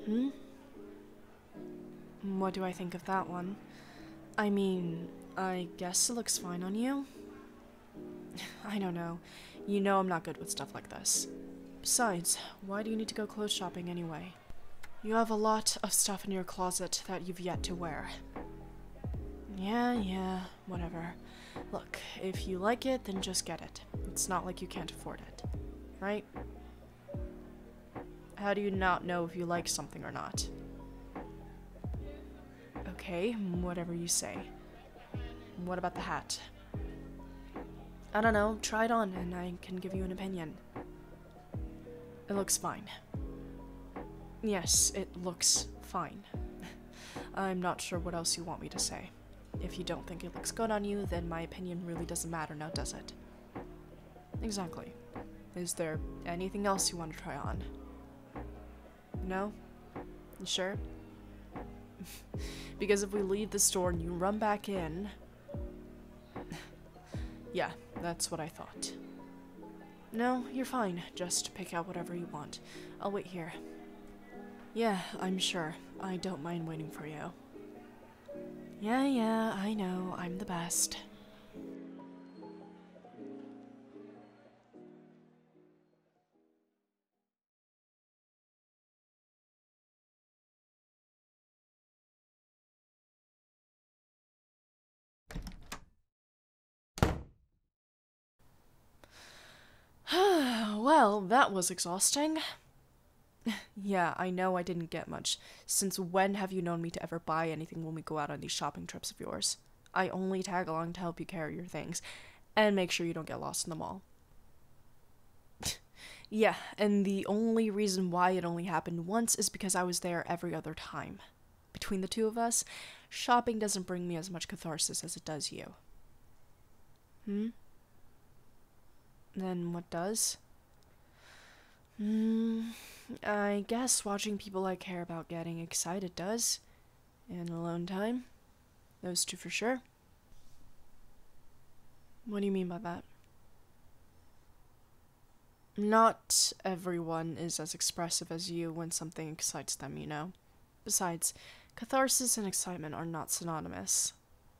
Hmm? What do I think of that one? I mean, I guess it looks fine on you. I don't know. You know I'm not good with stuff like this. Besides, why do you need to go clothes shopping anyway? You have a lot of stuff in your closet that you've yet to wear. Yeah, whatever. Look, if you like it, then just get it. It's not like you can't afford it, right? How do you not know if you like something or not? Okay, whatever you say. What about the hat? I don't know, try it on and I can give you an opinion. It looks fine. Yes, it looks fine. I'm not sure what else you want me to say. If you don't think it looks good on you, then my opinion really doesn't matter now, does it? Exactly. Is there anything else you want to try on? No? You sure? Because if we leave the store and you run back in... Yeah, that's what I thought. No, you're fine. Just pick out whatever you want. I'll wait here. Yeah, I'm sure. I don't mind waiting for you. Yeah, I know. I'm the best. Well, that was exhausting. Yeah, I know I didn't get much. Since when have you known me to ever buy anything when we go out on these shopping trips of yours? I only tag along to help you carry your things, and make sure you don't get lost in the mall. Yeah, and the only reason why it only happened once is because I was there every other time. Between the two of us, shopping doesn't bring me as much catharsis as it does you. Hmm? Then what does? I guess watching people I care about getting excited does. And alone time. Those two for sure. What do you mean by that? Not everyone is as expressive as you when something excites them, you know? Besides, catharsis and excitement are not synonymous.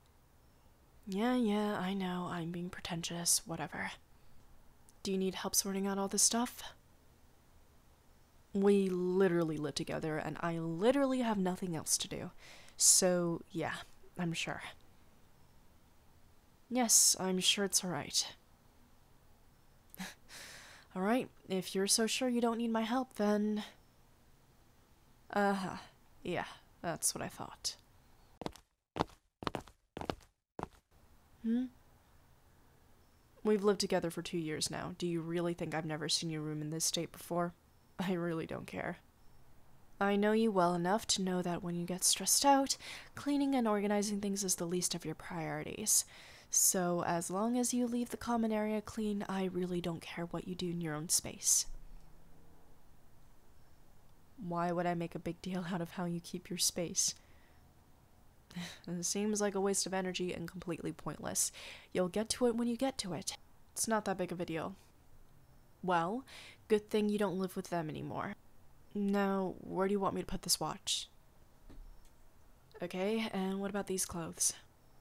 Yeah, I know, I'm being pretentious, whatever. Do you need help sorting out all this stuff? We literally live together, and I literally have nothing else to do. So, yeah, I'm sure. Yes, I'm sure it's alright. Alright, if you're so sure you don't need my help, then... Uh-huh. Yeah, that's what I thought. Hmm? We've lived together for 2 years now. Do you really think I've never seen your room in this state before? I really don't care. I know you well enough to know that when you get stressed out, cleaning and organizing things is the least of your priorities. So, as long as you leave the common area clean, I really don't care what you do in your own space. Why would I make a big deal out of how you keep your space? It seems like a waste of energy and completely pointless. You'll get to it when you get to it. It's not that big of a deal. Well, good thing you don't live with them anymore. Now, where do you want me to put this watch? Okay, and what about these clothes?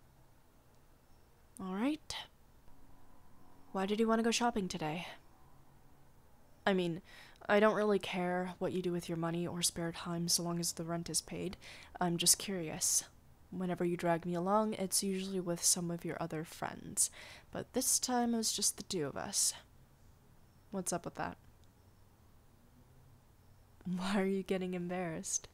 Alright. Why did you want to go shopping today? I mean, I don't really care what you do with your money or spare time so long as the rent is paid. I'm just curious. Whenever you drag me along, it's usually with some of your other friends. But this time it was just the two of us. What's up with that? Why are you getting embarrassed?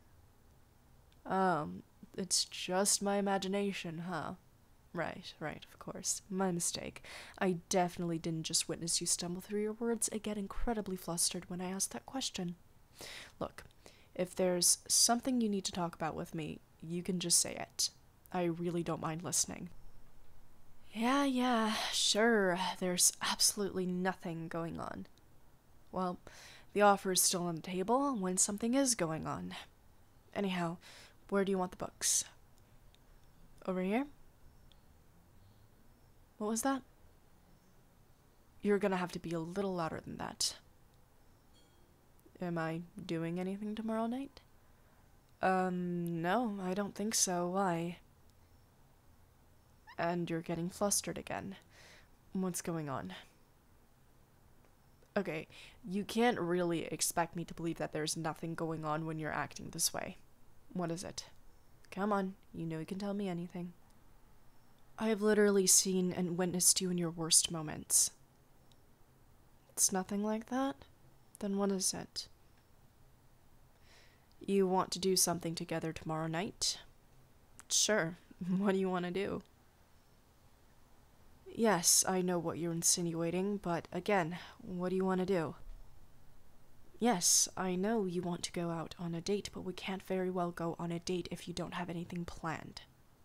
It's just my imagination, huh? Right, of course. My mistake. I definitely didn't just witness you stumble through your words and get incredibly flustered when I asked that question. Look, if there's something you need to talk about with me, you can just say it. I really don't mind listening. Yeah, sure. There's absolutely nothing going on. Well, the offer is still on the table when something is going on. Anyhow, where do you want the books? Over here? What was that? You're gonna have to be a little louder than that. Am I doing anything tomorrow night? No, I don't think so. Why? And you're getting flustered again. What's going on? Okay, you can't really expect me to believe that there's nothing going on when you're acting this way. What is it? Come on, you know you can tell me anything. I have literally seen and witnessed you in your worst moments. It's nothing like that? Then what is it? You want to do something together tomorrow night? Sure. What do you want to do? Yes, I know what you're insinuating, but again, what do you want to do? Yes, I know you want to go out on a date, but we can't very well go on a date if you don't have anything planned.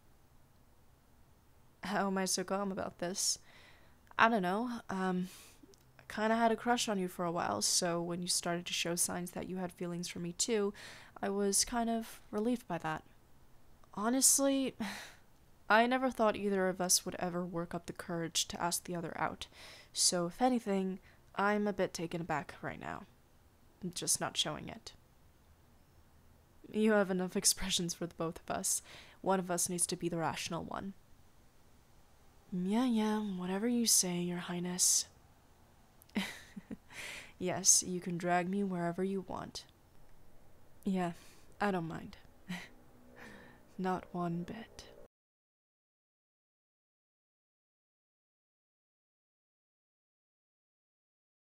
How am I so calm about this? I don't know. I kinda had a crush on you for a while, so when you started to show signs that you had feelings for me too, I was kind of relieved by that. Honestly, I never thought either of us would ever work up the courage to ask the other out, so if anything, I'm a bit taken aback right now. I'm just not showing it. You have enough expressions for the both of us. One of us needs to be the rational one. Yeah, whatever you say, Your Highness. Yes, you can drag me wherever you want. Yeah, I don't mind. Not one bit.